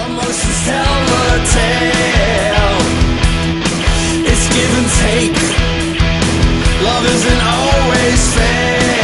Emotions tell the tale. It's give and take. Love isn't always fair.